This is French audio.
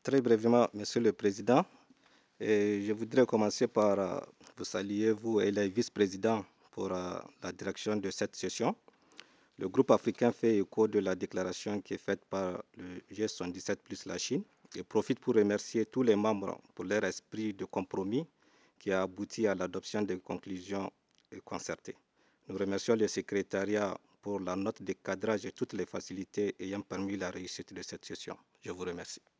Très brièvement, Monsieur le Président, je voudrais commencer par vous saluer, vous et les vice-présidents, pour la direction de cette session. Le groupe africain fait écho de la déclaration qui est faite par le G77 plus la Chine et profite pour remercier tous les membres pour leur esprit de compromis qui a abouti à l'adoption des conclusions concertées. Nous remercions le secrétariat pour la note de cadrage et toutes les facilités ayant permis la réussite de cette session. Je vous remercie.